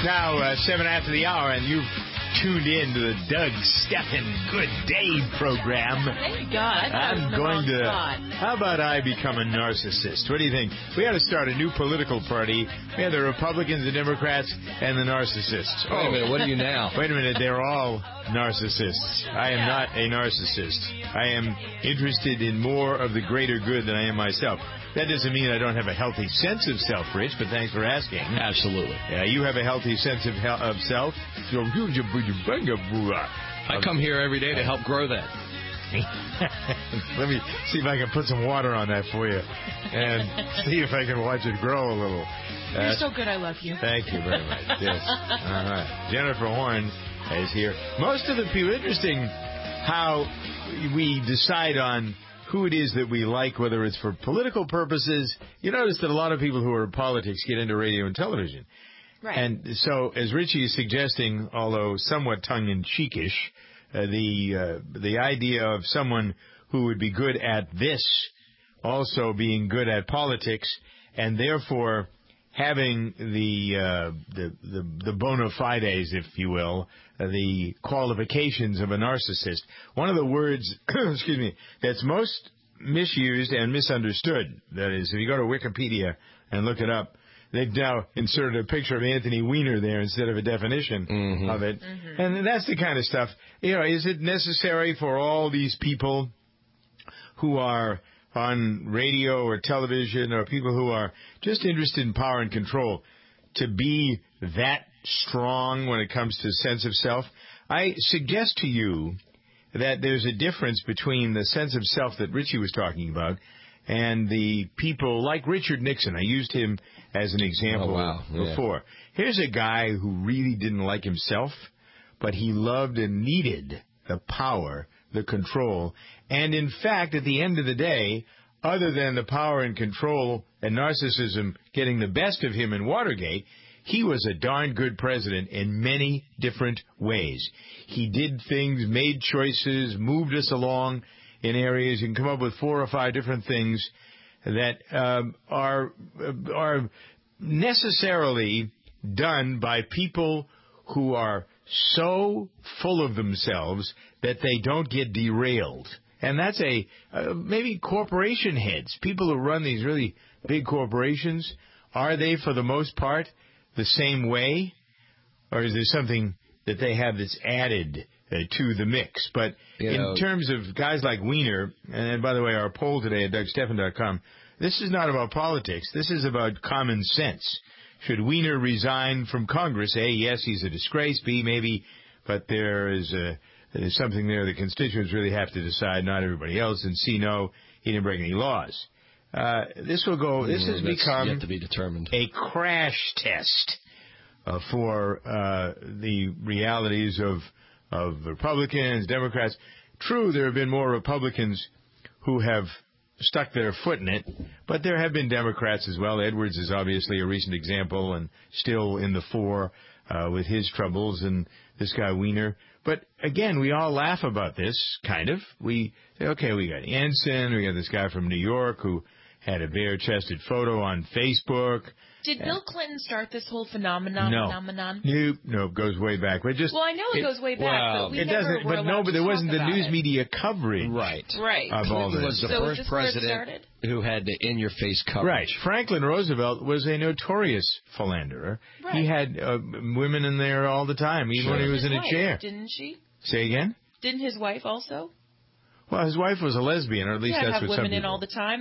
now 7 after the hour, and you've tuned in to the Doug Stephan Good Day program. Thank God. I'm going to... How about I become a narcissist? What do you think? We ought to start a new political party. We have the Republicans, the Democrats, and the narcissists. Wait a minute, what are you now? Wait a minute, they're all narcissists. I am not a narcissist. I am interested in more of the greater good than I am myself. That doesn't mean I don't have a healthy sense of self, Rich, but thanks for asking. Absolutely. Yeah, you have a healthy sense of self. I come here every day to help grow that. Let me see if I can put some water on that for you and see if I can watch it grow a little. You're so good, I love you. Thank you very much. Yes. All right. Jennifer Horn is here. Most of the people, interesting how we decide on who it is that we like, whether it's for political purposes. You notice that a lot of people who are in politics get into radio and television. Right. And so, as Richie is suggesting, although somewhat tongue-in-cheekish, the idea of someone who would be good at this also being good at politics, and therefore having the bona fides, if you will, the qualifications of a narcissist. One of the words, excuse me, that's most misused and misunderstood, that is, if you go to Wikipedia and look it up, they've now inserted a picture of Anthony Weiner there instead of a definition of it. Mm-hmm. And that's the kind of stuff. You know, is it necessary for all these people who are on radio or television or people who are just interested in power and control to be that strong when it comes to sense of self? I suggest to you that there's a difference between the sense of self that Richie was talking about and the people like Richard Nixon. I used him as an example before. Here's a guy who really didn't like himself, but he loved and needed the power, the control. And in fact, at the end of the day, other than the power and control and narcissism getting the best of him in Watergate, he was a darn good president in many different ways. He did things, made choices, moved us along in areas. You can come up with 4 or 5 different things that are necessarily done by people who are so full of themselves that they don't get derailed. And that's maybe corporation heads, people who run these really big corporations. Are they, for the most part, the same way? Or is there something that they have that's added to the mix? But in terms of guys like Weiner, and by the way, our poll today at DougStephan.com, this is not about politics. This is about common sense. Should Weiner resign from Congress? A, yes, he's a disgrace. B, maybe, but there's something there the constituents really have to decide, not everybody else. And C, no, he didn't break any laws. This has become yet to be determined. A crash test for the realities of Republicans, Democrats. True, there have been more Republicans who have stuck their foot in it, but there have been Democrats as well. Edwards is obviously a recent example and still in the fore with his troubles, and this guy Weiner. But again, we all laugh about this, kind of. We say, okay, we got Ensign, we got this guy from New York who had a bare-chested photo on Facebook. Did Bill Clinton start this whole phenomenon? No, it goes way back. But just, I know it goes way back, but we never were allowed but there wasn't the news media coverage. Right. Of all Clinton this. was the first president who had the in-your-face coverage. Right. Franklin Roosevelt was a notorious philanderer. Right. He had women in there all the time, even when he was in a chair. Didn't she? Say again? Didn't his wife also? Well, his wife was a lesbian, or at least that's what some people... women in all the time.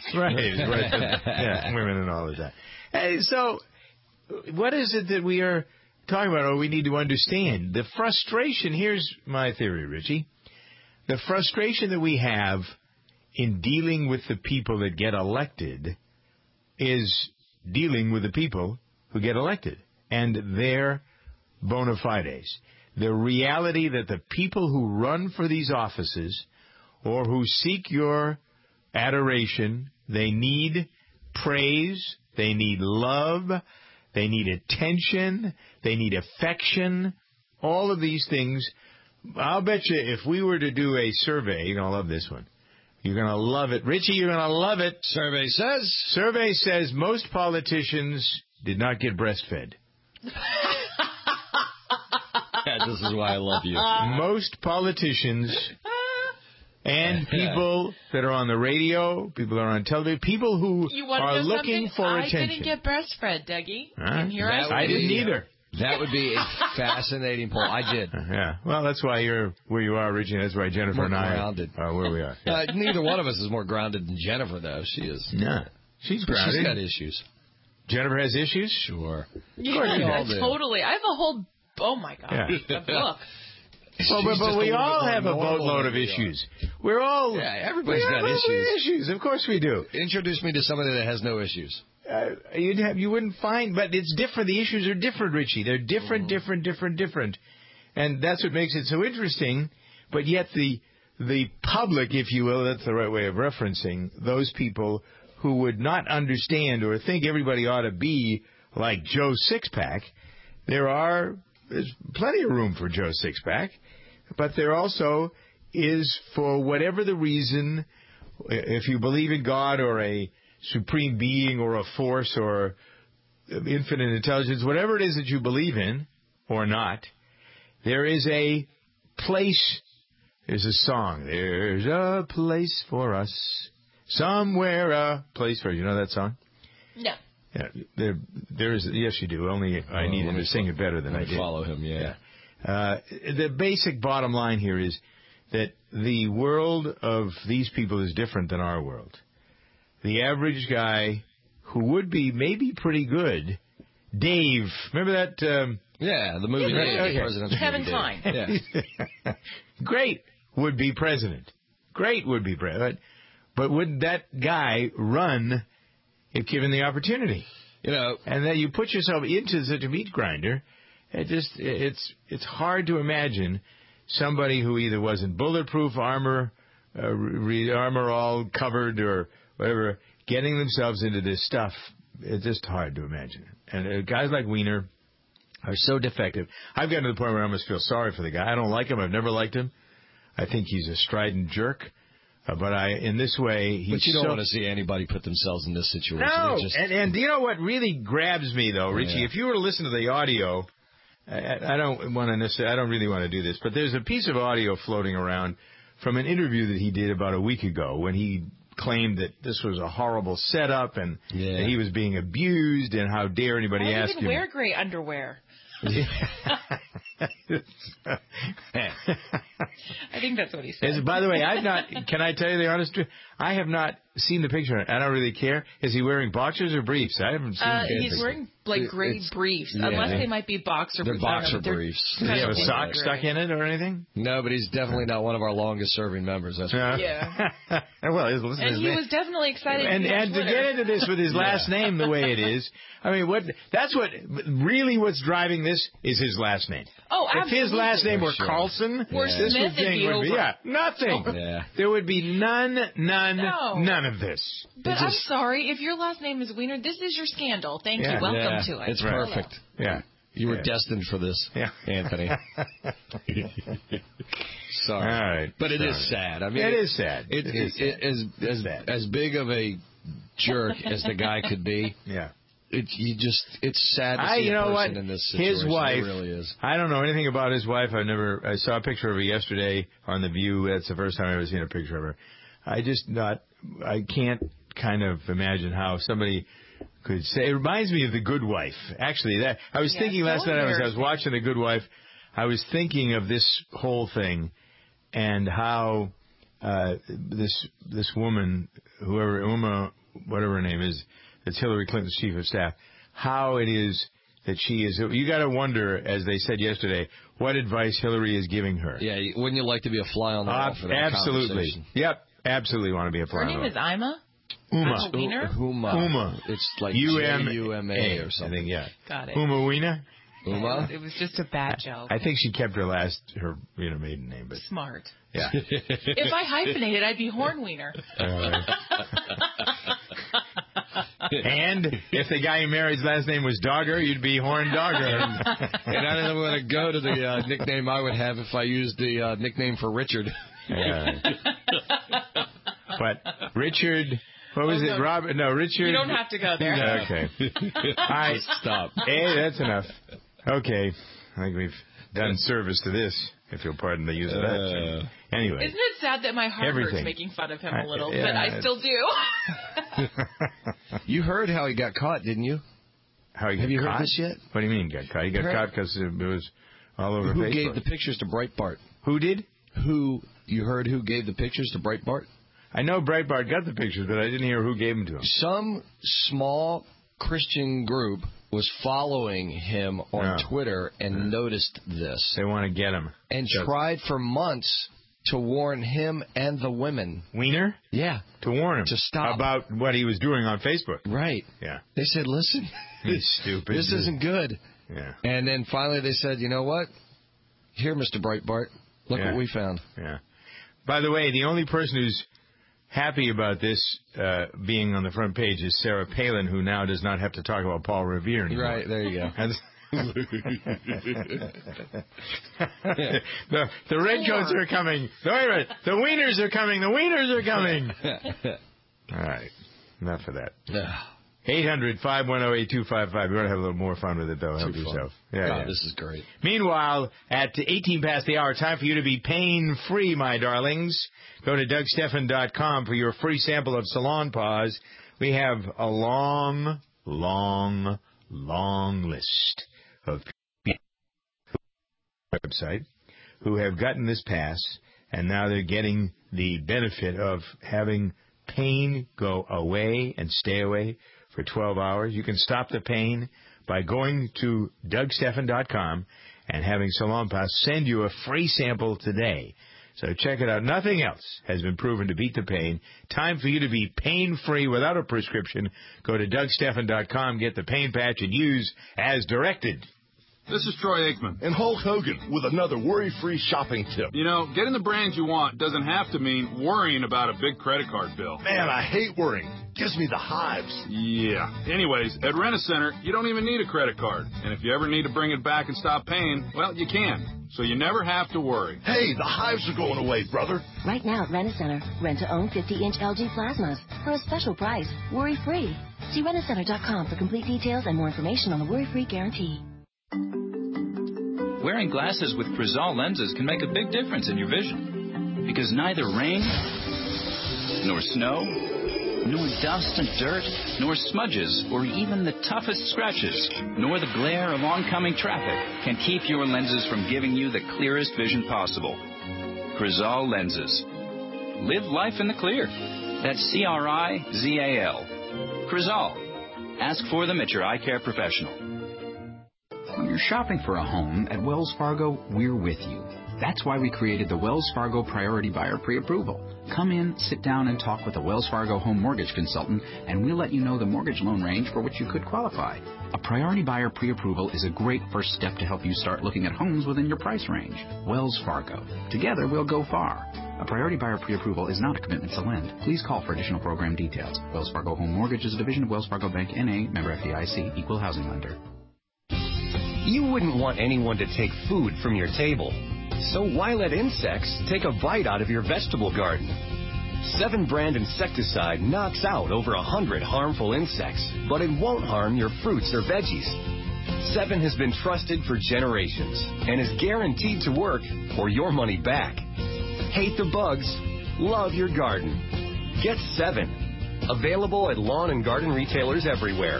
Women in all the time. Hey, so what is it that we are talking about, or we need to understand? The frustration, here's my theory, Richie. The frustration that we have in dealing with the people that get elected is dealing with the people who get elected and their bona fides. The reality that the people who run for these offices or who seek your adoration, they need praise, they need love, they need attention, they need affection, all of these things. I'll bet you if we were to do a survey, you're going to love this one. You're going to love it. Richie, you're going to love it. Survey says most politicians did not get breastfed. This is why I love you. Most politicians and people that are on the radio, people that are on television, people who are looking for attention. I didn't get breastfed, Dougie. And here I didn't either. That would be a fascinating poll. I did. Yeah. Well, that's why you're where you are, Richie. That's why Jennifer and I are where we are. Yeah. Neither one of us is more grounded than Jennifer, though. She is. No. She's grounded. She's got issues. Jennifer has issues? Sure. Yeah, totally. I have a whole, oh, my God, a book. Well, but we all have a boatload of issues. We're all... Yeah, everybody's got issues. Of course we do. Introduce me to somebody that has no issues. You wouldn't find... But it's different. The issues are different, Richie. They're different. And that's what makes it so interesting. But yet the public, if you will, that's the right way of referencing, those people who would not understand or think everybody ought to be like Joe Sixpack, there's plenty of room for Joe Sixpack, but there also is, for whatever the reason, if you believe in God or a supreme being or a force or infinite intelligence, whatever it is that you believe in or not, there is a place. There's a song. There's a place for us. Somewhere a place for us. You know that song? No. Yeah, there's. Yes, you do. Only I need him to sing it better than I did. Follow him, yeah. The basic bottom line here is that the world of these people is different than our world. The average guy who would be maybe pretty good, Dave. Remember that? The movie Dave, President's Kevin Kline. Yeah. Great would-be president. Great would-be president. But would that guy run if given the opportunity? And then you put yourself into such a meat grinder. It's hard to imagine somebody who either wasn't bulletproof, armor all covered or whatever, getting themselves into this stuff. It's just hard to imagine. And guys like Weiner are so defective. I've gotten to the point where I almost feel sorry for the guy. I don't like him. I've never liked him. I think he's a strident jerk. But in this way, he's But you don't want to see anybody put themselves in this situation. No, and do you know what really grabs me, though, Richie? If you were to listen to the audio, I don't really want to do this, but there's a piece of audio floating around from an interview that he did about a week ago when he claimed that this was a horrible setup and that he was being abused and how dare anybody ask him. I didn't wear gray underwear. I think that's what he said. By the way, can I tell you the honest truth? I have not seen the picture. I don't really care. Is he wearing boxers or briefs? I haven't seen He's wearing gray briefs, unless they might be boxer briefs. They're boxer briefs. Does he have a sock stuck in it or anything? No, but he's definitely not one of our longest serving members. That's Well, listen and he was definitely excited. And to get into this with his last name the way it is, I mean, what's driving this is his last name. Oh, absolutely. If his last name were Carlson, this thing would be nothing. There would be none of this. But I'm sorry, if your last name is Weiner, this is your scandal. Thank you. Welcome to it. It's perfect. Yeah. You were destined for this, Anthony. Sorry. All right. But it is sad. I mean, it is sad. As big of a jerk as the guy could be. Yeah. It's sad to see a person in this situation. His wife, it really is. I don't know anything about his wife. I saw a picture of her yesterday on The View. That's the first time I've ever seen a picture of her. I can't kind of imagine how somebody could say. It reminds me of The Good Wife. Actually, I was thinking last night I was watching The Good Wife. I was thinking of this whole thing and how this woman, whatever her name is, that's Hillary Clinton's chief of staff, how it is that she is. You got to wonder, as they said yesterday, what advice Hillary is giving her. Yeah, wouldn't you like to be a fly on the wall for that conversation? Yep, absolutely want to be a fly on the wall. Her name is Ima? Uma. It's like Uma or something. I think, yeah. Got it. Uma Weiner? Uma? It was just a bad joke. I think she kept her maiden name. But smart. Yeah. If I hyphenated, I'd be Hornweiner. And if the guy you married's last name was Dogger, you'd be Horn Dogger. And I don't want to go to the nickname I would have if I used the nickname for Richard. But Richard, what was it? Robert? No, Richard. You don't have to go there. Okay. All right, stop. Hey, that's enough. Okay, I think we've done service to this, if you'll pardon the use of that term. Anyway. Isn't it sad that my heart hurts making fun of him a little, but I still do. You heard how he got caught, didn't you? How he got Have you caught? heard this yet? What do you mean got caught? He got caught because it was all over Facebook. Who gave the pictures to Breitbart? Who did? You heard who gave the pictures to Breitbart? I know Breitbart got the pictures, but I didn't hear who gave them to him. Some small Christian group was following him on Twitter and noticed this. They want to get him. And tried for months to warn him and the women. Weiner? Yeah. To warn him. To stop. About what he was doing on Facebook. Right. Yeah. They said, listen. He's stupid. This isn't good. Yeah. And then finally they said, you know what? Here, Mr. Breitbart, look what we found. Yeah. By the way, the only person who's happy about this being on the front page is Sarah Palin, who now does not have to talk about Paul Revere anymore. Right, there you go. The redcoats are coming. Wait a minute. The wieners are coming. The wieners are coming. All right. Enough of that. 800-510-8255. You want to have a little more fun with it, though. Help yourself. Yeah, this is great. Meanwhile, at 18 past the hour, time for you to be pain-free, my darlings. Go to DougStephan.com for your free sample of Salon Paws. We have a long, long, long list of people on the website who have gotten this pass, and now they're getting the benefit of having pain go away and stay away for 12 hours. You can stop the pain by going to DougStephan.com and having Salon Paws send you a free sample today. So check it out. Nothing else has been proven to beat the pain. Time for you to be pain-free without a prescription. Go to DougStephan.com, get the pain patch, and use as directed. This is Troy Aikman. And Hulk Hogan with another worry-free shopping tip. You know, getting the brands you want doesn't have to mean worrying about a big credit card bill. Man, I hate worrying. Gives me the hives. Yeah. Anyways, at Rent-A-Center, you don't even need a credit card. And if you ever need to bring it back and stop paying, well, you can. So you never have to worry. Hey, the hives are going away, brother. Right now at Rent-A-Center, rent-to-own 50-inch LG plasmas for a special price, worry-free. See rentacenter.com for complete details and more information on the worry-free guarantee. Wearing glasses with Crizal lenses can make a big difference in your vision. Because neither rain, nor snow, nor dust and dirt, nor smudges, or even the toughest scratches, nor the glare of oncoming traffic can keep your lenses from giving you the clearest vision possible. Crizal lenses. Live life in the clear. That's C-R-I-Z-A-L. Crizal. Ask for them at your eye care professional. When you're shopping for a home, at Wells Fargo, we're with you. That's why we created the Wells Fargo Priority Buyer Pre-Approval. Come in, sit down, and talk with a Wells Fargo home mortgage consultant, and we'll let you know the mortgage loan range for which you could qualify. A Priority Buyer Pre-Approval is a great first step to help you start looking at homes within your price range. Wells Fargo. Together, we'll go far. A Priority Buyer Pre-Approval is not a commitment to lend. Please call for additional program details. Wells Fargo Home Mortgage is a division of Wells Fargo Bank, N.A., member FDIC, equal housing lender. You wouldn't want anyone to take food from your table. So why let insects take a bite out of your vegetable garden? 7 brand insecticide knocks out over 100 harmful insects, but it won't harm your fruits or veggies. 7 has been trusted for generations and is guaranteed to work or your money back. Hate the bugs, love your garden. Get 7. Available at lawn and garden retailers everywhere.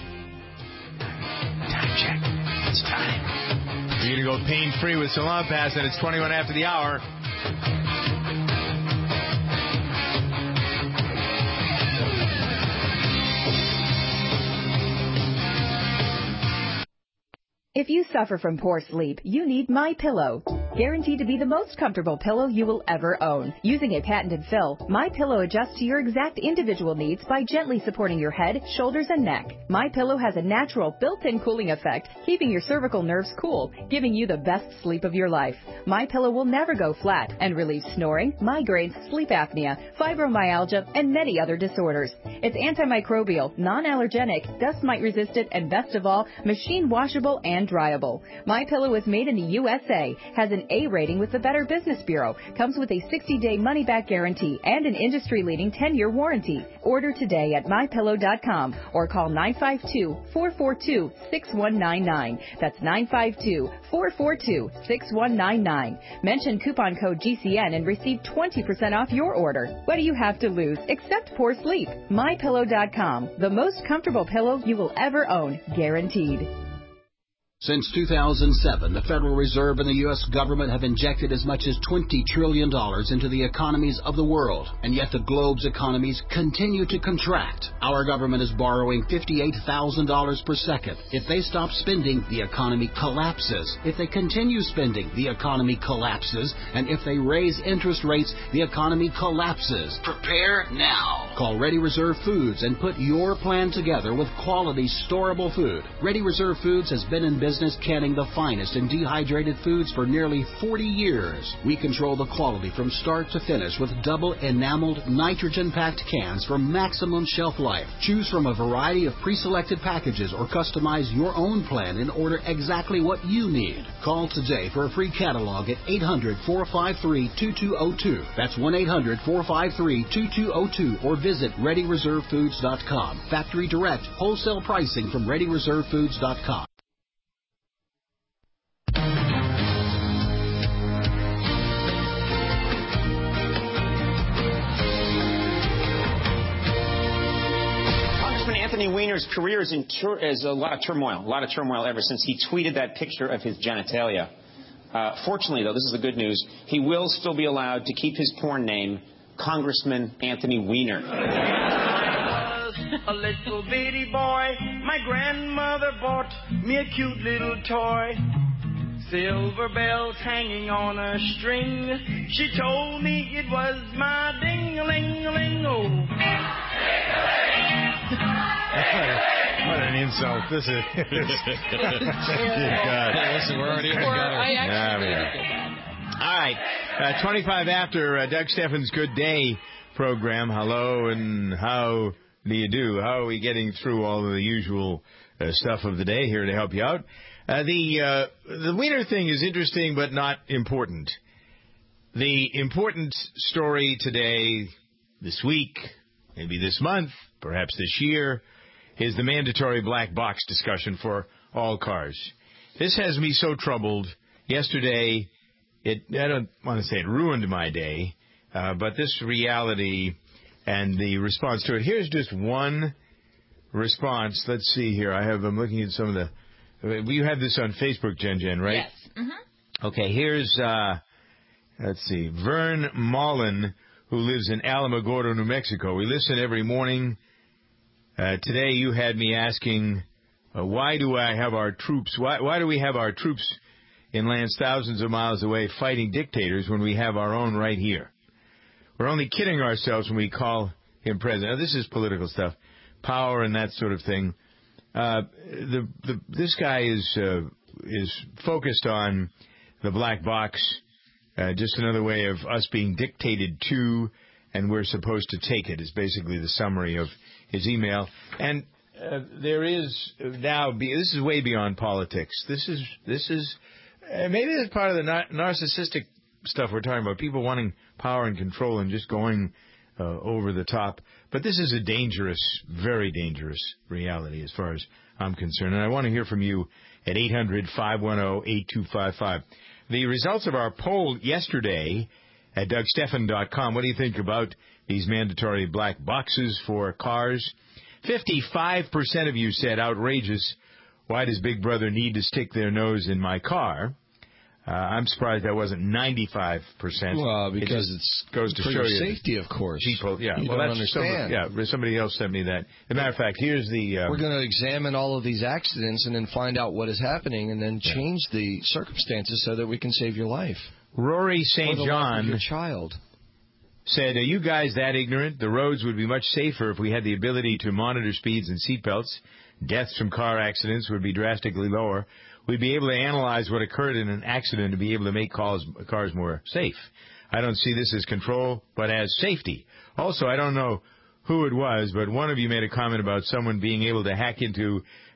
Time check. It's time. You're going to go pain-free with Salon Pass, and it's 21 after the hour. If you suffer from poor sleep, you need MyPillow. Guaranteed to be the most comfortable pillow you will ever own. Using a patented fill, MyPillow adjusts to your exact individual needs by gently supporting your head, shoulders, and neck. MyPillow has a natural built-in cooling effect, keeping your cervical nerves cool, giving you the best sleep of your life. MyPillow will never go flat and relieves snoring, migraines, sleep apnea, fibromyalgia, and many other disorders. It's antimicrobial, non-allergenic, dust mite resistant, and best of all, machine washable and dryable. MyPillow is made in the USA, has an an A rating with the Better Business Bureau. Comes with a 60-day money-back guarantee and an industry-leading 10-year warranty. Order today at MyPillow.com or call 952-442-6199. That's 952-442-6199. Mention coupon code GCN and receive 20% off your order. What do you have to lose except poor sleep? MyPillow.com, the most comfortable pillow you will ever own, guaranteed. Since 2007, the Federal Reserve and the U.S. government have injected as much as $20 trillion into the economies of the world, and yet the globe's economies continue to contract. Our government is borrowing $58,000 per second. If they stop spending, the economy collapses. If they continue spending, the economy collapses. And if they raise interest rates, the economy collapses. Prepare now. Call Ready Reserve Foods and put your plan together with quality, storable food. Ready Reserve Foods has been in business canning the finest in dehydrated foods for nearly 40 years. We control the quality from start to finish with double enameled, nitrogen-packed cans for maximum shelf life. Choose from a variety of pre-selected packages or customize your own plan and order exactly what you need. Call today for a free catalog at 800-453-2202. That's 1-800-453-2202 or visit ReadyReserveFoods.com. Factory direct, wholesale pricing from ReadyReserveFoods.com. Anthony Weiner's career is a lot of turmoil ever since he tweeted that picture of his genitalia. Fortunately, though, this is the good news, he will still be allowed to keep his porn name, Congressman Anthony Weiner. A little bitty boy, my grandmother bought me a cute little toy. Silver bells hanging on a string. She told me it was my ding-a-ling-a-ling-o. What an insult this is. God. Listen, we're already in the gutter. All right. 25 after Doug Steffens' Good Day program. Hello, and how do you do? How are we getting through all of the usual stuff of the day here to help you out? The Weiner thing is interesting but not important. The important story today, this week, maybe this month, perhaps this year, is the mandatory black box discussion for all cars. This has me so troubled. Yesterday, I don't want to say it ruined my day, but this reality and the response to it. Here's just one response. Let's see here. I'm looking at some of the... You have this on Facebook, Jen, right? Yes. Mm-hmm. Okay, here's, let's see, Vern Mullen, who lives in Alamogordo, New Mexico. We listen every morning. Today you had me asking, why do we have our troops in lands thousands of miles away fighting dictators when we have our own right here? We're only kidding ourselves when we call him president. Now, this is political stuff, power and that sort of thing. This guy is focused on the black box, just another way of us being dictated to, and we're supposed to take it, is basically the summary of his email. And there is now, this is way beyond politics. This is maybe it's part of the narcissistic stuff we're talking about, people wanting power and control and just going over the top. But this is a dangerous, very dangerous reality as far as I'm concerned. And I want to hear from you at 800-510-8255. The results of our poll yesterday at DougSteffen.com, what do you think about these mandatory black boxes for cars? 55% of you said outrageous. Why does Big Brother need to stick their nose in my car? I'm surprised that wasn't 95%. Well, because it goes to show you safety, of course. People, yeah. You don't understand. Somebody else sent me that. As a matter of fact, here's the... We're going to examine all of these accidents and then find out what is happening and then change the circumstances so that we can save your life. Rory St. John, your child, said, are you guys that ignorant? The roads would be much safer if we had the ability to monitor speeds and seatbelts. Deaths from car accidents would be drastically lower. We'd be able to analyze what occurred in an accident to be able to make cars more safe. I don't see this as control, but as safety. Also, I don't know who it was, but one of you made a comment about someone being able to hack into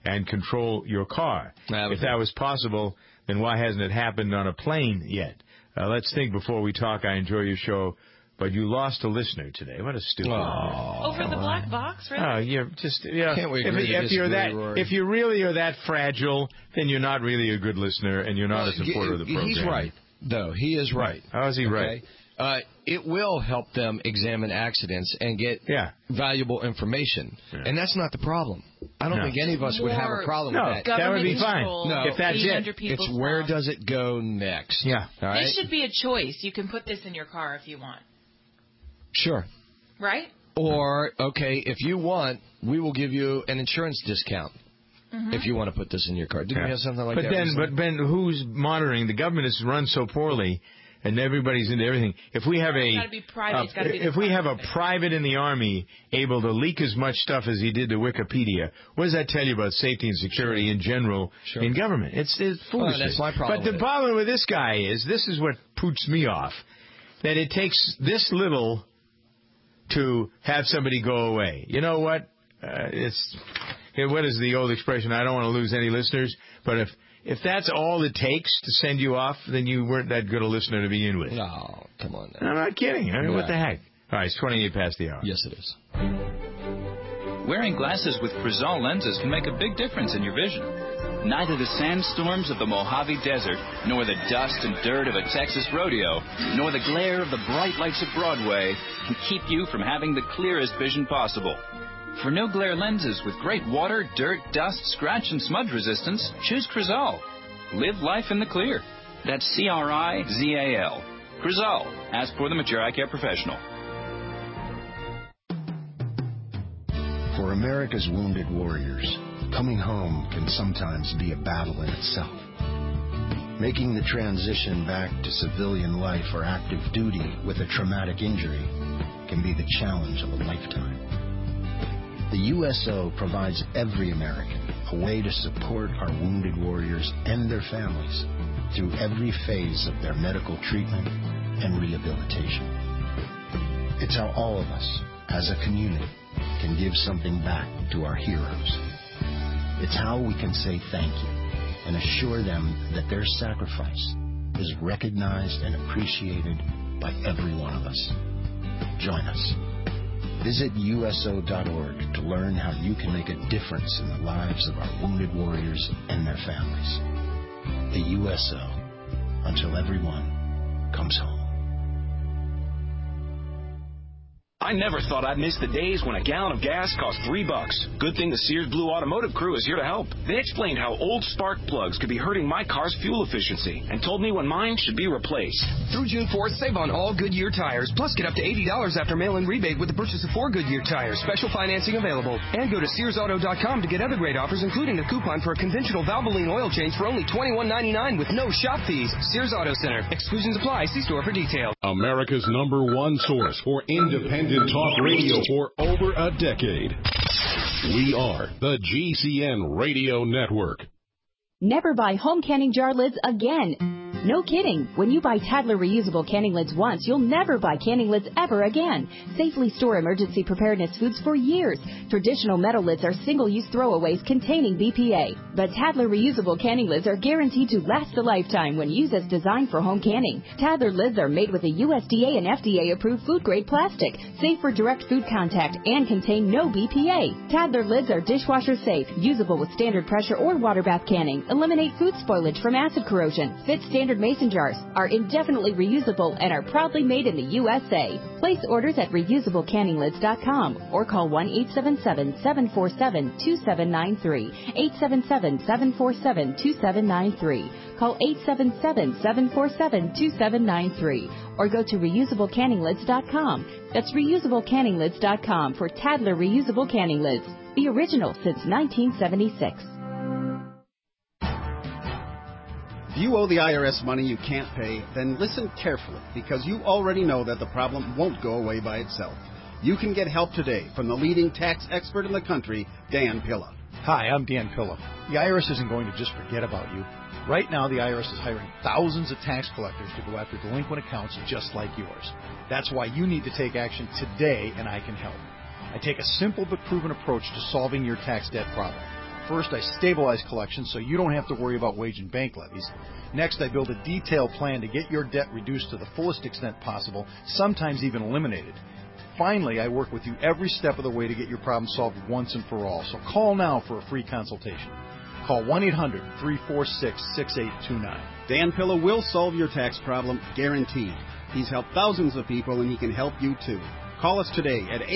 and control your car. If that was possible, then why hasn't it happened on a plane yet? Let's think before we talk. I enjoy your show, but you lost a listener today. What a stupid... Over the black box, right? Oh, you're just... Yeah. Can't we agree to disagree, Rory? If you really are that fragile, then you're not really a good listener, and you're not a supporter of the program. He's right, though. He is right. How is he right? It will help them examine accidents and get valuable information. Yeah. And that's not the problem. I don't think any of us would have a problem with that. That would be fine. No, if that's it. It's where does it go next? Yeah. All right? This should be a choice. You can put this in your car if you want. Sure. Right? Or, okay, if you want, we will give you an insurance discount. If you want to put this in your car. Didn't we have something like that? But Ben, who's monitoring? The government is run so poorly, and everybody's into everything. If we have if we have a private in the Army able to leak as much stuff as he did to Wikipedia, what does that tell you about safety and security in general in government? It's foolish. That's my problem. But the problem with this guy is, this is what poots me off, that it takes this little to have somebody go away. You know what? What is the old expression? I don't want to lose any listeners, but if that's all it takes to send you off, then you weren't that good a listener to begin with. No, come on now. I'm not kidding. I mean, what the heck? All right, it's 28 past the hour. Yes, it is. Wearing glasses with Crizal lenses can make a big difference in your vision. Neither the sandstorms of the Mojave Desert, nor the dust and dirt of a Texas rodeo, nor the glare of the bright lights of Broadway can keep you from having the clearest vision possible. For no glare lenses with great water, dirt, dust, scratch, and smudge resistance, choose Crizal. Live life in the clear. That's Crizal. Crizal. Ask for the mature eye care professional. For America's wounded warriors, coming home can sometimes be a battle in itself. Making the transition back to civilian life or active duty with a traumatic injury can be the challenge of a lifetime. The USO provides every American a way to support our wounded warriors and their families through every phase of their medical treatment and rehabilitation. It's how all of us, as a community, can give something back to our heroes. It's how we can say thank you and assure them that their sacrifice is recognized and appreciated by every one of us. Join us. Visit USO.org to learn how you can make a difference in the lives of our wounded warriors and their families. The USO, until everyone comes home. I never thought I'd miss the days when a gallon of gas cost $3. Good thing the Sears Blue Automotive crew is here to help. They explained how old spark plugs could be hurting my car's fuel efficiency and told me when mine should be replaced. Through June 4th, save on all Goodyear tires, plus get up to $80 after mail-in rebate with the purchase of 4 Goodyear tires. Special financing available. And go to SearsAuto.com to get other great offers, including a coupon for a conventional Valvoline oil change for only $21.99 with no shop fees. Sears Auto Center. Exclusions apply. See store for details. America's #1 source for independent talk radio for over a decade. We are the GCN Radio Network. Never buy home canning jar lids again. No kidding. When you buy Tadler reusable canning lids once, you'll never buy canning lids ever again. Safely store emergency preparedness foods for years. Traditional metal lids are single-use throwaways containing BPA. But Tadler reusable canning lids are guaranteed to last a lifetime when used as designed for home canning. Tadler lids are made with a USDA and FDA-approved food-grade plastic, safe for direct food contact, and contain no BPA. Tadler lids are dishwasher safe, usable with standard pressure or water bath canning, eliminate food spoilage from acid corrosion, fit standard mason jars, are indefinitely reusable, and are proudly made in the USA. Place orders at reusablecanninglids.com or call 1-877-747-2793, 877-747-2793. Call 877-747-2793 or go to reusablecanninglids.com. That's reusablecanninglids.com for Tadler reusable canning lids, the original since 1976. If you owe the IRS money you can't pay, then listen carefully, because you already know that the problem won't go away by itself. You can get help today from the leading tax expert in the country, Dan Pilla. Hi, I'm Dan Pilla. The IRS isn't going to just forget about you. Right now, the IRS is hiring thousands of tax collectors to go after delinquent accounts just like yours. That's why you need to take action today, and I can help. I take a simple but proven approach to solving your tax debt problem. First, I stabilize collections so you don't have to worry about wage and bank levies. Next, I build a detailed plan to get your debt reduced to the fullest extent possible, sometimes even eliminated. Finally, I work with you every step of the way to get your problem solved once and for all. So call now for a free consultation. Call 1-800-346-6829. Dan Pilla will solve your tax problem, guaranteed. He's helped thousands of people, and he can help you too. Call us today at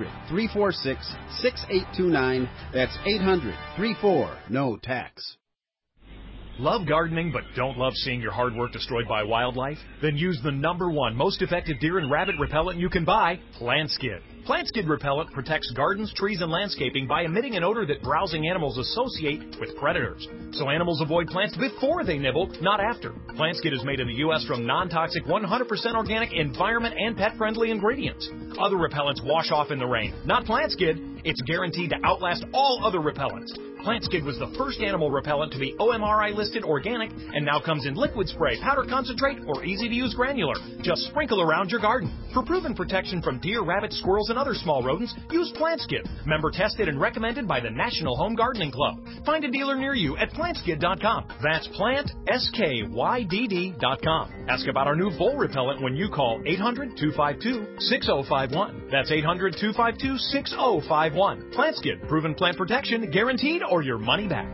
800-346-6829. That's 800-34-NO-TAX. Love gardening but don't love seeing your hard work destroyed by wildlife? Then use the #1 most effective deer and rabbit repellent you can buy, PlantSkid. PlantSkid repellent protects gardens, trees, and landscaping by emitting an odor that browsing animals associate with predators. So animals avoid plants before they nibble, not after. PlantSkid is made in the U.S. from non-toxic, 100% organic, environment, and pet-friendly ingredients. Other repellents wash off in the rain. Not PlantSkid. It's guaranteed to outlast all other repellents. PlantSkid was the first animal repellent to be OMRI listed organic and now comes in liquid spray, powder concentrate, or easy-to-use granular. Just sprinkle around your garden. For proven protection from deer, rabbits, squirrels, and other small rodents, use PlantSkid. Member tested and recommended by the National Home Gardening Club. Find a dealer near you at PlantSkid.com. That's PlantSkydd.com. Ask about our new vole repellent when you call 800-252-6051. That's 800-252-6051. PlantSkid. Proven plant protection, guaranteed, or your money back.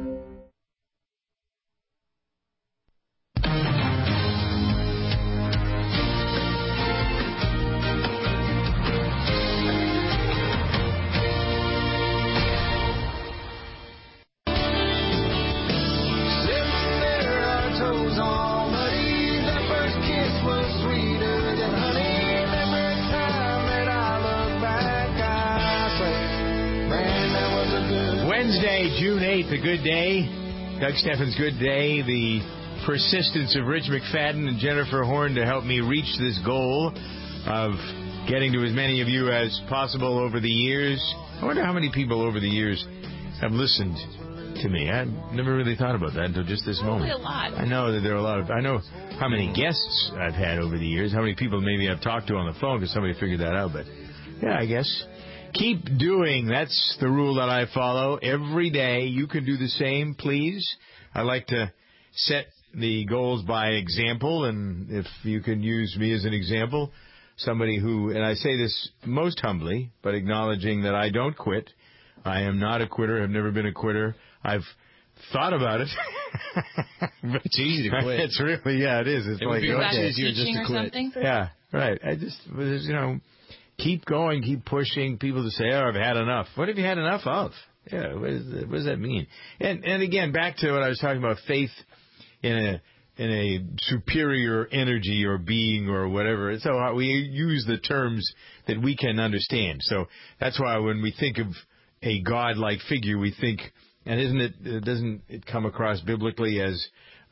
Wednesday, June 8th, a good day. Doug Steffens' good day. The persistence of Rich McFadden and Jennifer Horn to help me reach this goal of getting to as many of you as possible over the years. I wonder how many people over the years have listened to me. I never really thought about that until just this moment. A lot. I know that there are a lot of... I know how many guests I've had over the years, how many people maybe I've talked to on the phone because somebody figured that out. But, yeah, I guess... Keep doing. That's the rule that I follow every day. You can do the same, please. I like to set the goals by example, and if you can use me as an example, somebody who, and I say this most humbly, but acknowledging that I don't quit. I am not a quitter. I've never been a quitter. I've thought about it. It's easy to quit. It's really, yeah, it is. It's like, okay, easier just to quit. Yeah, right. I just, you know... Keep going, keep pushing. People to say, oh, I've had enough. What have you had enough of? Yeah, what does that mean? And again, back to what I was talking about, faith in a superior energy or being or whatever. So we use the terms that we can understand. So that's why when we think of a God-like figure, we think, and doesn't it come across biblically as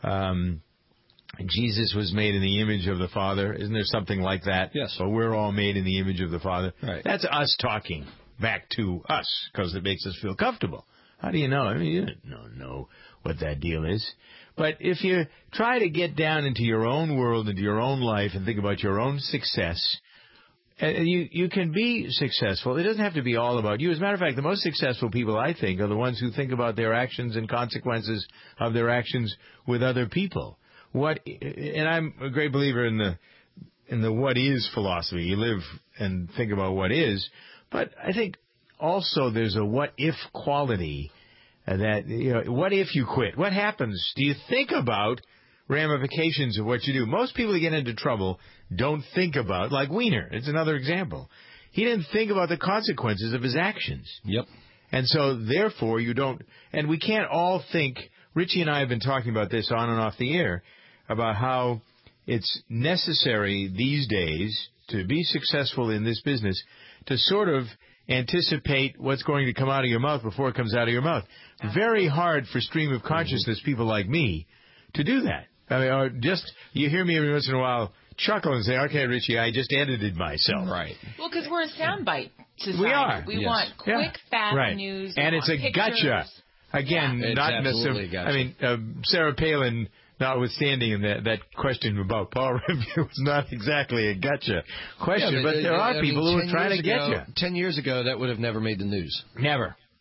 Jesus was made in the image of the Father. Isn't there something like that? Yes. So we're all made in the image of the Father. Right. That's us talking back to us because it makes us feel comfortable. How do you know? I mean, you don't know what that deal is. But if you try to get down into your own world, into your own life, and think about your own success, you can be successful. It doesn't have to be all about you. As a matter of fact, the most successful people, I think, are the ones who think about their actions and consequences of their actions with other people. And I'm a great believer in the what is philosophy. You live and think about what is, but I think also there's a what if quality that, you know, what if you quit? What happens? Do you think about ramifications of what you do? Most people who get into trouble don't think about, like Wiener. It's another example. He didn't think about the consequences of his actions. Yep. And so therefore you don't, and we can't all think, Richie and I have been talking about this on and off the air, about how it's necessary these days to be successful in this business to sort of anticipate what's going to come out of your mouth before it comes out of your mouth. Very hard for stream of consciousness people like me to do that. I mean, or just, you hear me every once in a while chuckle and say, okay, Richie, I just edited myself. Right. Well, because we're a soundbite society. We are. We want quick, fast news. And it's a gotcha. Again, not necessarily. I mean, Sarah Palin, notwithstanding in that question about Paul Revere, was not exactly a gotcha question, but there are people who are trying to get you. 10 years ago, that would have never made the news. Never.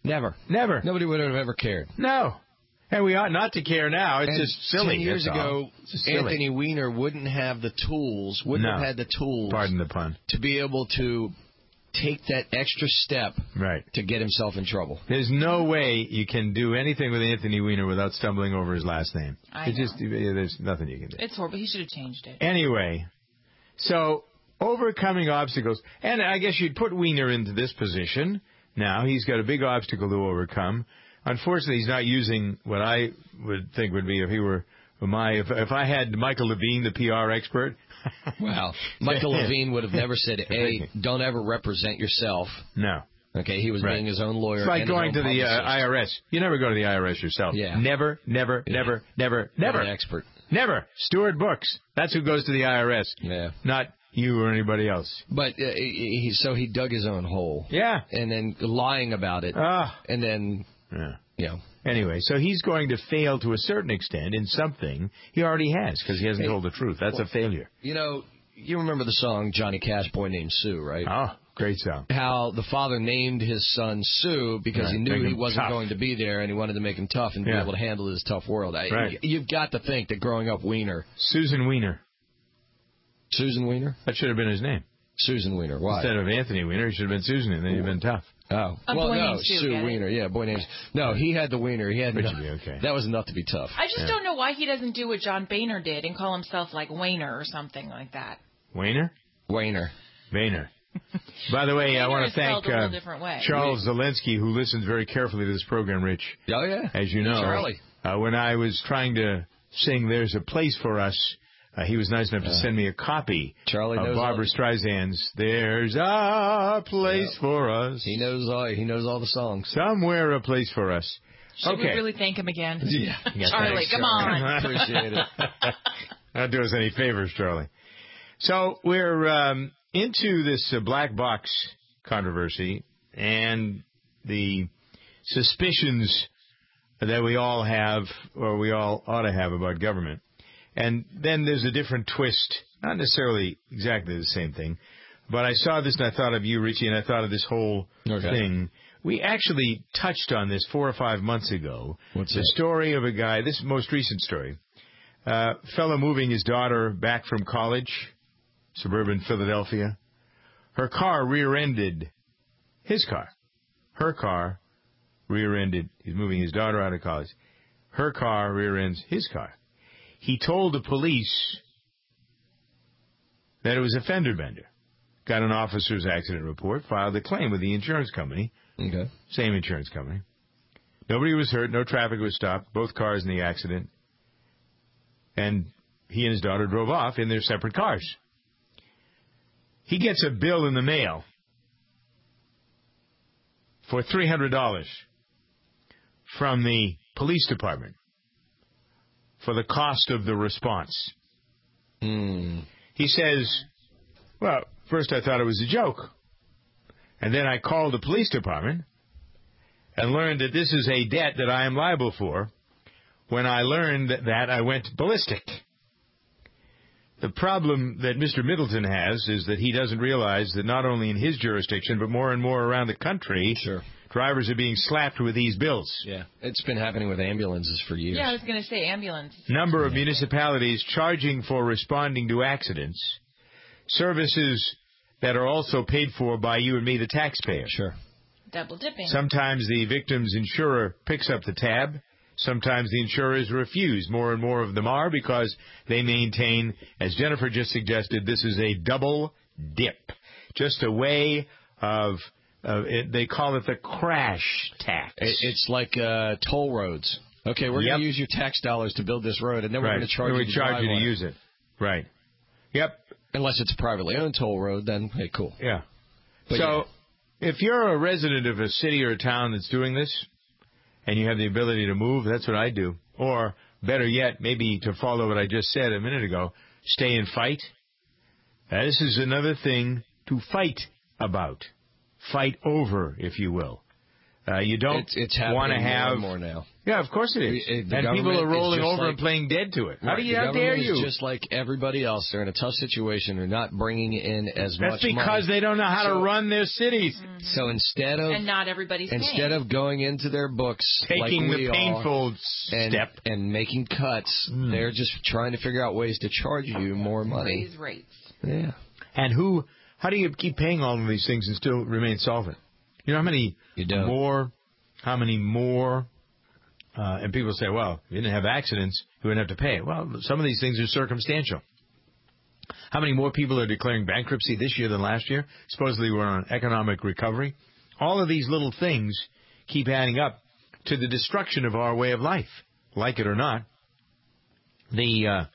Never. Nobody would have ever cared. No. And we ought not to care now. It's just silly. 10 years ago, Anthony Weiner wouldn't have the tools, have had the tools. Pardon the pun. To be able to take that extra step to get himself in trouble. There's no way you can do anything with Anthony Weiner without stumbling over his last name. There's nothing you can do. It's horrible. He should have changed it. Anyway, so overcoming obstacles. And I guess you'd put Weiner into this position. Now he's got a big obstacle to overcome. Unfortunately, he's not using what I would think would be if he were if I had Michael Levine, the PR expert. Well, Michael Levine would have never said, A, don't ever represent yourself. No. Okay, he was being his own lawyer. It's like going to the IRS. You never go to the IRS yourself. Yeah. Never. An expert. Never. Stewart Books. That's who goes to the IRS. Yeah. Not you or anybody else. But so he dug his own hole. Yeah. And then lying about it. And then... Yeah. Anyway, so he's going to fail to a certain extent in something he already has because he hasn't told the truth. That's a failure. You know, you remember the song Johnny Cash, Boy Named Sue, right? Oh, great song. How the father named his son Sue because he knew he wasn't going to be there and he wanted to make him tough and be able to handle his tough world. You've got to think that growing up Weiner. Susan Weiner. Susan Weiner? That should have been his name. Susan Weiner. Why? Instead of Anthony Weiner, he should have been Susan and then he'd have been tough. Oh. Well, no, Sue Weiner. Yeah, boy named. No, he had the Weiner. He had okay. That was enough to be tough. I just don't know why he doesn't do what John Boehner did and call himself like Weiner or something like that. Weiner? Weiner. Boehner. By the way, I want to thank Charles Really? Zelensky, who listens very carefully to this program, Rich. Oh, yeah. As you know. Charlie. When I was trying to sing There's a Place for Us, he was nice enough to send me a copy of Barbra Streisand's "There's a Place for Us." He knows all the songs. Somewhere a place for us. Should we really thank him again? Yeah. Charlie, come on. Appreciate it. Not do us any favors, Charlie. So we're into this black box controversy and the suspicions that we all have, or we all ought to have, about government. And then there's a different twist, not necessarily exactly the same thing, but I saw this and I thought of you, Richie, and I thought of this whole thing. We actually touched on this 4 or 5 months ago. What's the story of a guy, this most recent story, fellow moving his daughter back from college, suburban Philadelphia. Her car rear-ended his car. Her car rear-ended, he's moving his daughter out of college. Her car rear-ends his car. He told the police that it was a fender bender. Got an officer's accident report, filed a claim with the insurance company. Okay. Same insurance company. Nobody was hurt, no traffic was stopped, both cars in the accident. And he and his daughter drove off in their separate cars. He gets a bill in the mail for $300 from the police department for the cost of the response. He says, well, first I thought it was a joke. And then I called the police department and learned that this is a debt that I am liable for. When I learned that, I went ballistic. The problem that Mr. Middleton has is that he doesn't realize that not only in his jurisdiction, but more and more around the country, drivers are being slapped with these bills. Yeah, it's been happening with ambulances for years. Yeah, I was going to say ambulance. Number of municipalities charging for responding to accidents, services that are also paid for by you and me, the taxpayer. Sure. Double dipping. Sometimes the victim's insurer picks up the tab. Sometimes the insurers refuse. More and more of them are because they maintain, as Jennifer just suggested, this is a double dip. Just a way of... they call it the crash tax. It's like toll roads. Okay, we're going to use your tax dollars to build this road, and then we're going to charge you to use it. Right. Yep. Unless it's a privately owned toll road, then, hey, cool. Yeah. But so if you're a resident of a city or a town that's doing this, and you have the ability to move, that's what I do. Or, better yet, maybe to follow what I just said a minute ago, stay and fight. This is another thing to fight about. Fight over, if you will. You don't want to have more now. Yeah, of course it is. And people are rolling over and playing dead to it. How dare you? Just like everybody else, they're in a tough situation. They're not bringing in as much money. That's because they don't know how to run their cities. So instead of not everybody's of going into their books, taking the painful step and making cuts, they're just trying to figure out ways to charge you more money. Raise rates. Yeah. And how do you keep paying all of these things and still remain solvent? You know how many more? And people say, well, if you didn't have accidents, you wouldn't have to pay. Well, some of these things are circumstantial. How many more people are declaring bankruptcy this year than last year? Supposedly we're on economic recovery. All of these little things keep adding up to the destruction of our way of life, like it or not. You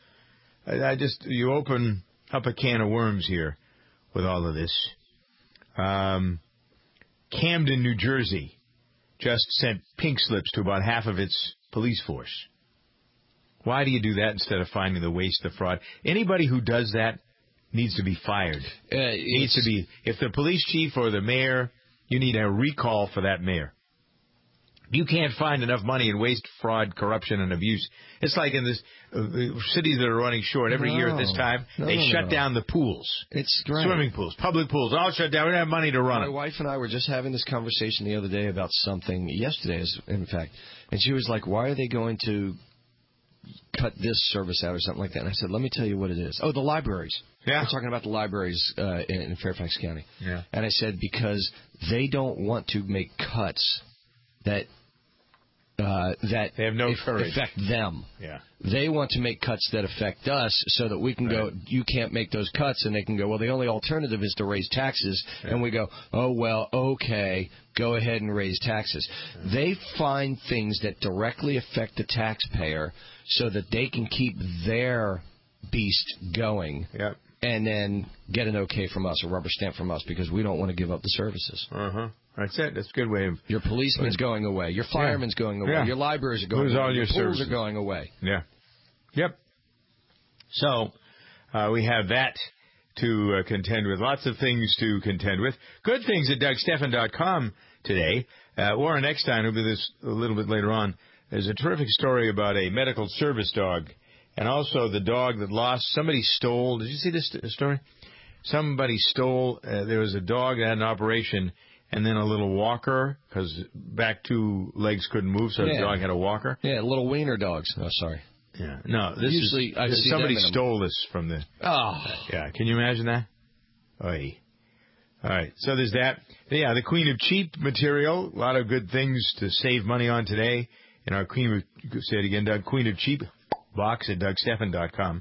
open up a can of worms here with all of this. Camden, New Jersey, just sent pink slips to about half of its police force. Why do you do that instead of finding the waste of fraud? Anybody who does that needs to be fired. If the police chief or the mayor, you need a recall for that mayor. You can't find enough money in waste, fraud, corruption, and abuse. It's like in this cities that are running short every year at this time. They shut down the pools. It's great. Swimming pools, public pools, all shut down. We don't have money to run them. My wife and I were just having this conversation the other day about something, yesterday, in fact, and she was like, why are they going to cut this service out or something like that? And I said, let me tell you what it is. Oh, the libraries. Yeah. We're talking about the libraries in Fairfax County. Yeah. And I said, because they don't want to make cuts that they have no courage. Affect them. Yeah. They want to make cuts that affect us so that we can go, you can't make those cuts, and they can go, well, the only alternative is to raise taxes. Yeah. And we go, oh, well, okay, go ahead and raise taxes. Yeah. They find things that directly affect the taxpayer so that they can keep their beast going. Yep. And then get an okay from us, a rubber stamp from us, because we don't want to give up the services. Uh-huh. That's it. That's a good way of... Your policeman's going away. Your fireman's going away. Your libraries are going away. All your pools are going away. Yeah. Yep. So, we have that to contend with. Lots of things to contend with. Good things at DougStephan.com today. Warren Eckstein, who'll be this a little bit later on, there's a terrific story about a medical service dog and also the dog that lost. Somebody stole. Did you see this story? Somebody stole. There was a dog that had an operation and then a little walker, because back two legs couldn't move, so the dog had a walker. Yeah, little wiener dogs. Oh, sorry. Yeah, no, somebody stole this from the... Oh. Yeah, can you imagine that? Oy. All right, so there's that. Yeah, the Queen of Cheap material, a lot of good things to save money on today in our Queen of Cheap box at DougStephan.com.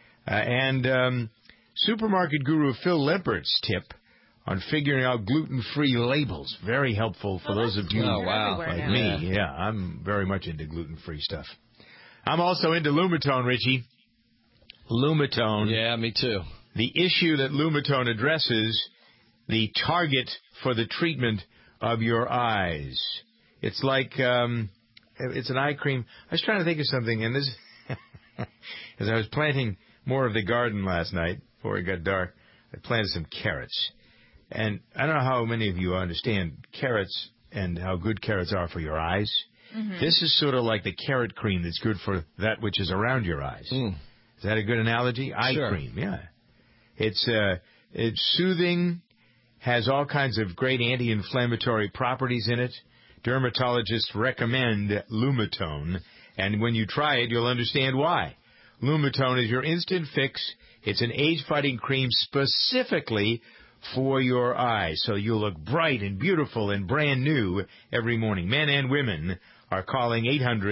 And supermarket guru Phil Lempert's tip on figuring out gluten-free labels. Very helpful for those of you like me. Yeah, I'm very much into gluten-free stuff. I'm also into Lumitone, Richie. Lumitone. Yeah, me too. The issue that Lumitone addresses, the target for the treatment of your eyes. It's like, it's an eye cream. I was trying to think of something, and this, as I was planting more of the garden last night, before it got dark, I planted some carrots. And I don't know how many of you understand carrots and how good carrots are for your eyes. Mm-hmm. This is sort of like the carrot cream that's good for that which is around your eyes. Mm. Is that a good analogy? Eye cream, yeah. It's soothing, has all kinds of great anti-inflammatory properties in it. Dermatologists recommend Lumitone, and when you try it, you'll understand why. Lumitone is your instant fix. It's an age-fighting cream specifically for your eyes, so you'll look bright and beautiful and brand new every morning. Men and women are calling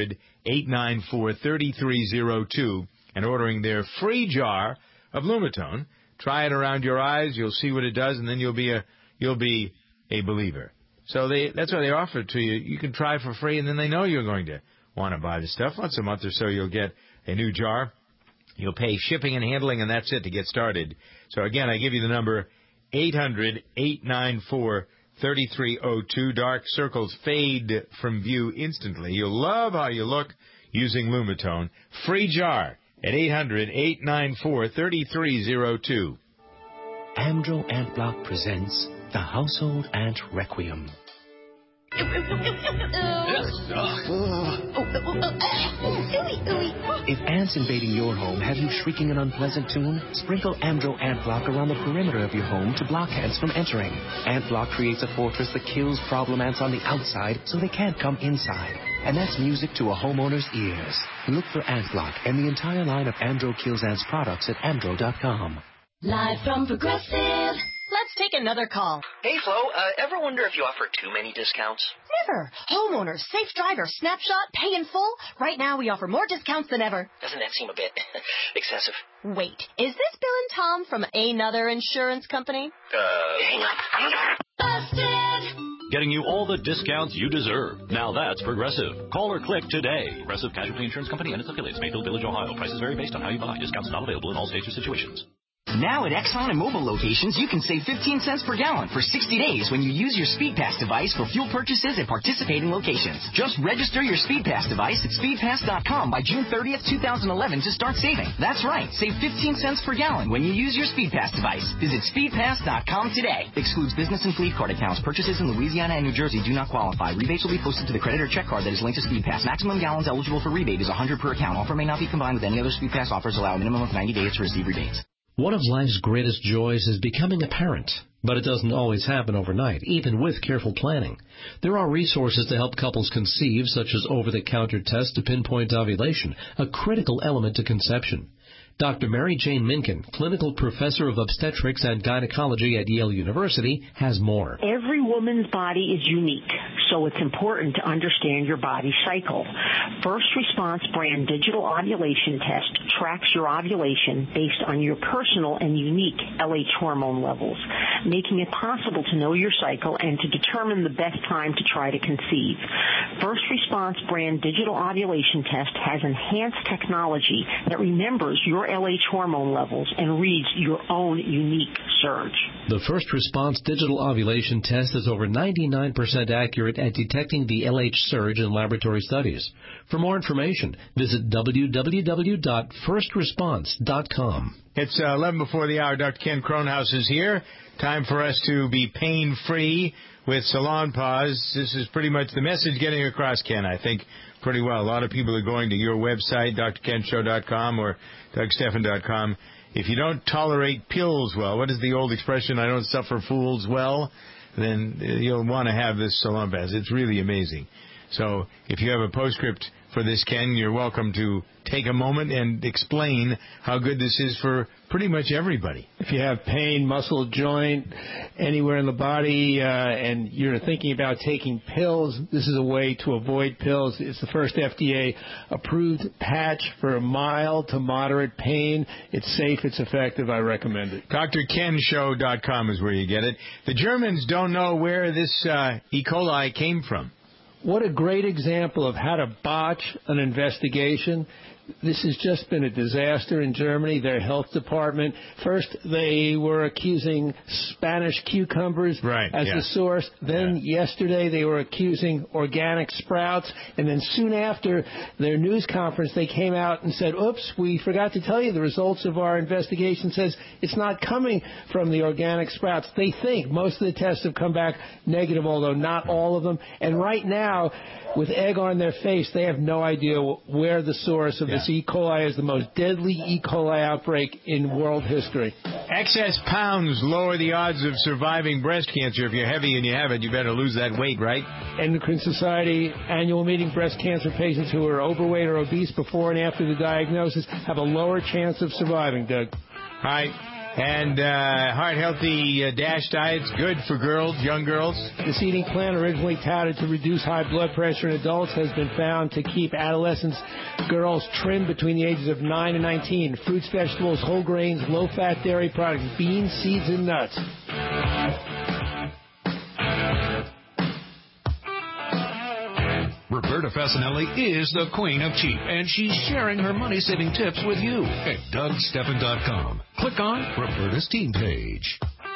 800-894-3302 and ordering their free jar of Lumitone. Try it around your eyes. You'll see what it does, and then you'll be a believer. So that's why they offer it to you. You can try for free, and then they know you're going to want to buy the stuff. Once a month or so, you'll get a new jar. You'll pay shipping and handling, and that's it to get started. So, again, I give you the number 800-894-3302. Dark circles fade from view instantly. You'll love how you look using Lumitone. Free jar at 800-894-3302. Amdro Ant Block presents The Household Ant Requiem. If ants invading your home have you shrieking an unpleasant tune, sprinkle Amdro Ant Block around the perimeter of your home to block ants from entering. Ant Block creates a fortress that kills problem ants on the outside so they can't come inside. And that's music to a homeowner's ears. Look for Ant Block and the entire line of Amdro Kills Ants products at Amdro.com. Live from Progressive. Let's take another call. Hey, Flo, ever wonder if you offer too many discounts? Never. Homeowners, safe driver, snapshot, pay in full. Right now we offer more discounts than ever. Doesn't that seem a bit excessive? Wait, is this Bill and Tom from another insurance company? Hang on. Busted! Getting you all the discounts you deserve. Now that's Progressive. Call or click today. Progressive Casualty Insurance Company and its affiliates. Mayfield Village, Ohio. Prices vary based on how you buy. Discounts not available in all states or situations. Now at Exxon and Mobil locations, you can save 15 cents per gallon for 60 days when you use your SpeedPass device for fuel purchases at participating locations. Just register your SpeedPass device at speedpass.com by June 30th, 2011 to start saving. That's right, save 15 cents per gallon when you use your SpeedPass device. Visit speedpass.com today. Excludes business and fleet card accounts. Purchases in Louisiana and New Jersey do not qualify. Rebates will be posted to the credit or check card that is linked to SpeedPass. Maximum gallons eligible for rebate is 100 per account. Offer may not be combined with any other SpeedPass offers. Allow a minimum of 90 days to receive rebates. One of life's greatest joys is becoming a parent, but it doesn't always happen overnight, even with careful planning. There are resources to help couples conceive, such as over-the-counter tests to pinpoint ovulation, a critical element to conception. Dr. Mary Jane Minkin, clinical professor of obstetrics and gynecology at Yale University, has more. Every woman's body is unique, so it's important to understand your body's cycle. First Response brand digital ovulation test tracks your ovulation based on your personal and unique LH hormone levels, making it possible to know your cycle and to determine the best time to try to conceive. First Response brand digital ovulation test has enhanced technology that remembers your LH hormone levels and reads your own unique surge. The First Response digital ovulation test is over 99% accurate at detecting the LH surge in laboratory studies. For more information, visit www.firstresponse.com. It's 11 before the hour. Dr. Ken Kronhaus is here. Time for us to be pain-free with Salon Pause. This is pretty much the message getting across, Ken, I think, pretty well. A lot of people are going to your website, drkenshow.com or dougstephan.com. If you don't tolerate pills well, what is the old expression, I don't suffer fools well, then you'll want to have this Salon Pause. It's really amazing. So if you have a postscript for this, Ken, you're welcome to take a moment and explain how good this is for pretty much everybody. If you have pain, muscle, joint, anywhere in the body, and you're thinking about taking pills, this is a way to avoid pills. It's the first FDA-approved patch for mild to moderate pain. It's safe. It's effective. I recommend it. DrKenShow.com is where you get it. The Germans don't know where this E. coli came from. What a great example of how to botch an investigation. This has just been a disaster in Germany, their health department. First, they were accusing Spanish cucumbers as the source. Then yesterday, they were accusing organic sprouts. And then soon after their news conference, they came out and said, oops, we forgot to tell you the results of our investigation says it's not coming from the organic sprouts. They think most of the tests have come back negative, although not all of them. And right now, with egg on their face, they have no idea where the source of this E. coli is, the most deadly E. coli outbreak in world history. Excess pounds lower the odds of surviving breast cancer. If you're heavy and you have it, you better lose that weight, right? Endocrine Society annual meeting, breast cancer patients who are overweight or obese before and after the diagnosis have a lower chance of surviving, Doug. All right. And Heart Healthy Dash Diet's good for girls, young girls. This eating plan, originally touted to reduce high blood pressure in adults, has been found to keep adolescent girls trim between the ages of 9 and 19. Fruits, vegetables, whole grains, low-fat dairy products, beans, seeds, and nuts. Roberta Fasanelli is the queen of cheap, and she's sharing her money-saving tips with you at DougStephan.com. Click on Roberta's team page.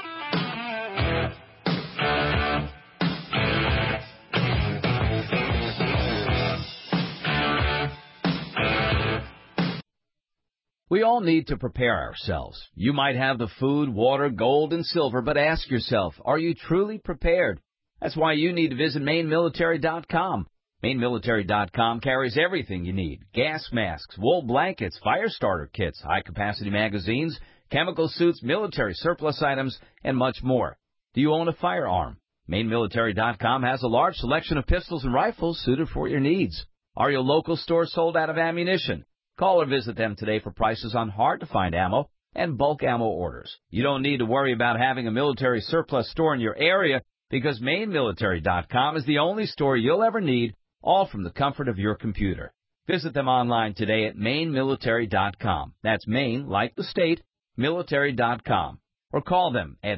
We all need to prepare ourselves. You might have the food, water, gold, and silver, but ask yourself, are you truly prepared? That's why you need to visit MaineMilitary.com. MaineMilitary.com carries everything you need. Gas masks, wool blankets, fire starter kits, high-capacity magazines, chemical suits, military surplus items, and much more. Do you own a firearm? MaineMilitary.com has a large selection of pistols and rifles suited for your needs. Are your local stores sold out of ammunition? Call or visit them today for prices on hard-to-find ammo and bulk ammo orders. You don't need to worry about having a military surplus store in your area because MaineMilitary.com is the only store you'll ever need, all from the comfort of your computer. Visit them online today at MaineMilitary.com. That's Maine, like the state, military.com. Or call them at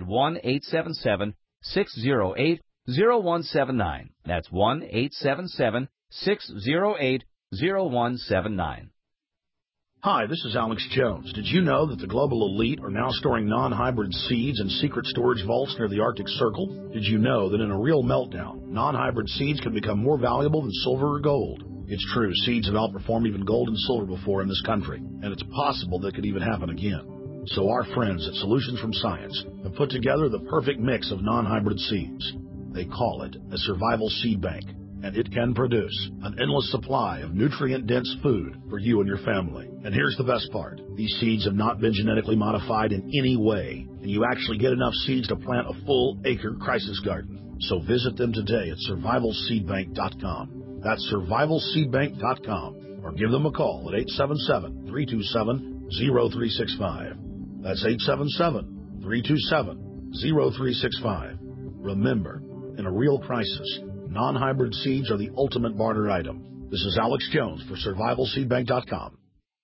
1-877-608-0179. That's 1-877-608-0179. Hi, this is Alex Jones. Did you know that the global elite are now storing non-hybrid seeds in secret storage vaults near the Arctic Circle? Did you know that in a real meltdown, non-hybrid seeds can become more valuable than silver or gold? It's true, seeds have outperformed even gold and silver before in this country, and it's possible that could even happen again. So our friends at Solutions from Science have put together the perfect mix of non-hybrid seeds. They call it a survival seed bank, and it can produce an endless supply of nutrient-dense food for you and your family. And here's the best part. These seeds have not been genetically modified in any way, and you actually get enough seeds to plant a full-acre crisis garden. So visit them today at survivalseedbank.com. That's survivalseedbank.com, or give them a call at 877-327-0365. That's 877-327-0365. Remember, in a real crisis, non-hybrid seeds are the ultimate barter item. This is Alex Jones for survivalseedbank.com.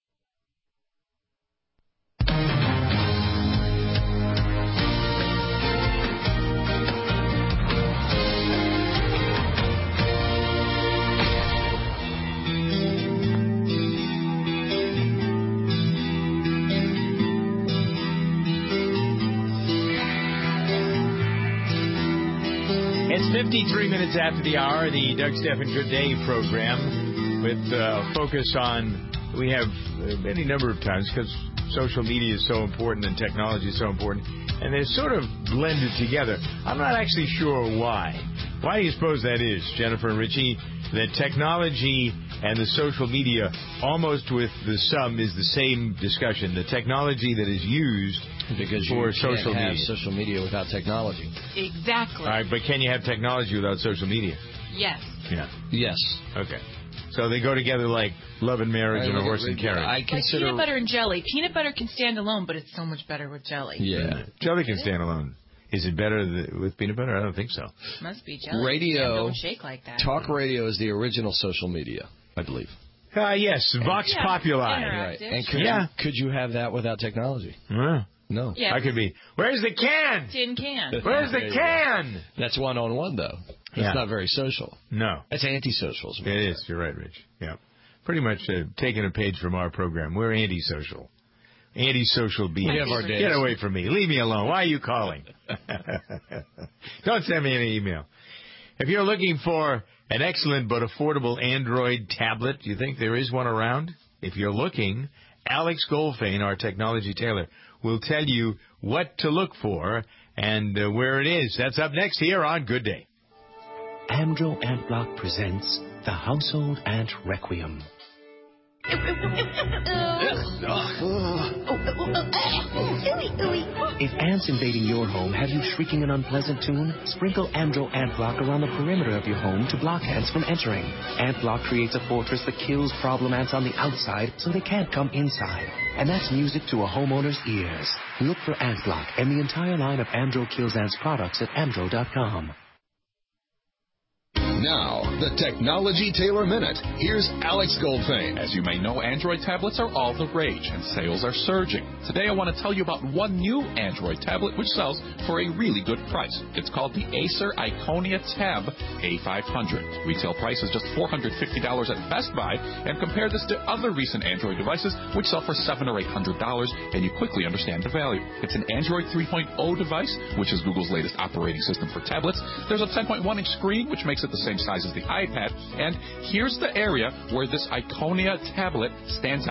It's 53 minutes after the hour, the Doug Stephan Good Day program with focus on, we have any number of times, because social media is so important and technology is so important, and they're sort of blended together. I'm not actually sure why. Why do you suppose that is, Jennifer and Richie, that technology and the social media, almost with the sum, is the same discussion? The technology that is used because for you can't social have media. social media without technology. Exactly. All right, but can you have technology without social media? Yes. Yeah. Yes. Okay. So they go together like love and marriage and a horse and carriage. Like peanut butter and jelly. Peanut butter can stand alone, but it's so much better with jelly. Yeah. Jelly can stand alone. Is it better with peanut butter? I don't think so. Must be jelly. Radio. Don't shake like that. Talk radio is the original social media, I believe. Yes, Vox Populi. Right. And could you have that without technology? No. Yeah. I could be. Where's the can? Tin can. Where's the can? That's one-on-one, though. That's not very social. No. That's antisocial. It is. You're right, Rich. Yeah. Pretty much taking a page from our program. We're antisocial. Antisocial beings. We have our days. Get away from me. Leave me alone. Why are you calling? Don't send me any email. If you're looking for an excellent but affordable Android tablet, do you think there is one around? If you're looking, Alex Goldfein, our technology tailor, will tell you what to look for and where it is. That's up next here on Good Day. Amdro Ant Block presents the Household Ant Requiem. If ants invading your home have you shrieking an unpleasant tune, sprinkle Amdro Ant Block around the perimeter of your home to block ants from entering. Ant Block creates a fortress that kills problem ants on the outside so they can't come inside. And that's music to a homeowner's ears. Look for Ant Block and the entire line of Amdro Kills Ants products at Amdro.com. Now, the Technology Tailor Minute. Here's Alex Goldfein. As you may know, Android tablets are all the rage, and sales are surging. Today, I want to tell you about one new Android tablet which sells for a really good price. It's called the Acer Iconia Tab A500. Retail price is just $450 at Best Buy, and compare this to other recent Android devices which sell for $700 or $800, and you quickly understand the value. It's an Android 3.0 device, which is Google's latest operating system for tablets. There's a 10.1-inch screen, which makes it the same size as the iPad, and here's the area where this Iconia tablet stands out.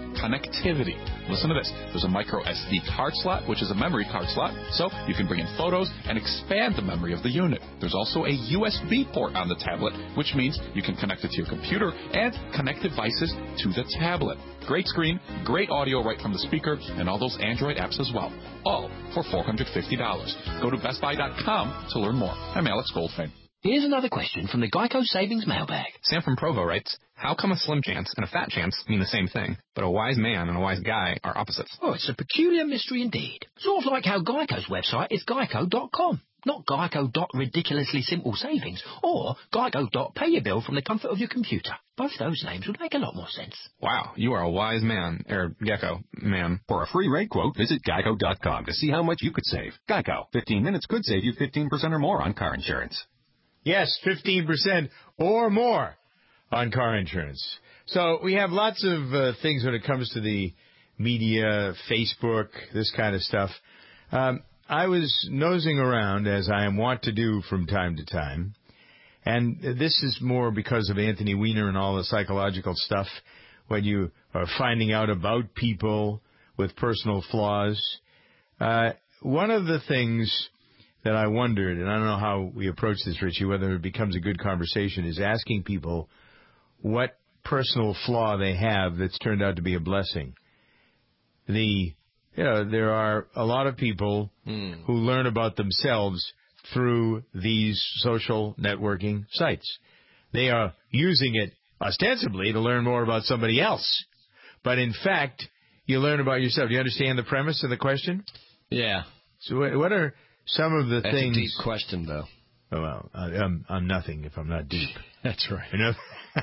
connectivity. Listen to this. There's a micro SD card slot, which is a memory card slot, so you can bring in photos and expand the memory of the unit. There's also a USB port on the tablet, which means you can connect it to your computer and connect devices to the tablet. Great screen, great audio right from the speaker, and all those Android apps as well. All for $450. Go to BestBuy.com to learn more. I'm Alex Goldfein. Here's another question from the Geico Savings Mailbag. Sam from Provo writes, how come a slim chance and a fat chance mean the same thing, but a wise man and a wise guy are opposites? Oh, it's a peculiar mystery indeed. Sort of like how Geico's website is geico.com. Not geico.ridiculously-simple-savings or geico.pay-your-bill from the comfort of your computer. Both those names would make a lot more sense. Wow, you are a wise man, Gecko man. For a free rate quote, visit geico.com to see how much you could save. Geico, 15 minutes could save you 15% or more on car insurance. Yes, 15% or more on car insurance. So we have lots of things when it comes to the media, Facebook, this kind of stuff. I was nosing around, as I am wont to do from time to time, and this is more because of Anthony Weiner and all the psychological stuff, when you are finding out about people with personal flaws. One of the things that I wondered, and I don't know how we approach this, Richie, whether it becomes a good conversation, is asking people what personal flaw they have that's turned out to be a blessing. There are a lot of people who learn about themselves through these social networking sites. They are using it ostensibly to learn more about somebody else. But in fact, you learn about yourself. Do you understand the premise of the question? Yeah. So what are some of the That's things? That's a deep question, though. Oh, well, I'm nothing if I'm not deep. That's right. You know?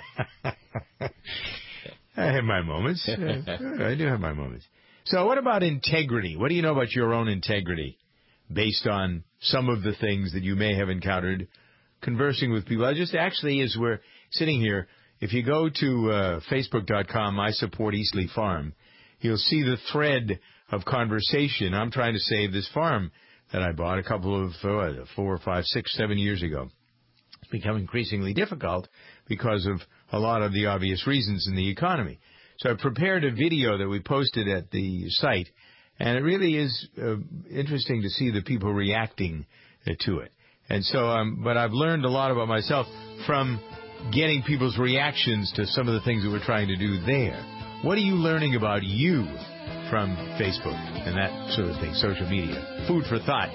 I have my moments. I do have my moments. So what about integrity? What do you know about your own integrity based on some of the things that you may have encountered conversing with people? Just actually, as we're sitting here, if you go to Facebook.com, I support Eastleigh Farm, you'll see the thread of conversation. I'm trying to save this farm that I bought a couple of 4, 5, 6, 7 years ago. It's become increasingly difficult because of a lot of the obvious reasons in the economy. So I prepared a video that we posted at the site, and it really is interesting to see the people reacting to it. And so, but I've learned a lot about myself from getting people's reactions to some of the things that we're trying to do there. What are you learning about you from Facebook and that sort of thing, social media? Food for thought.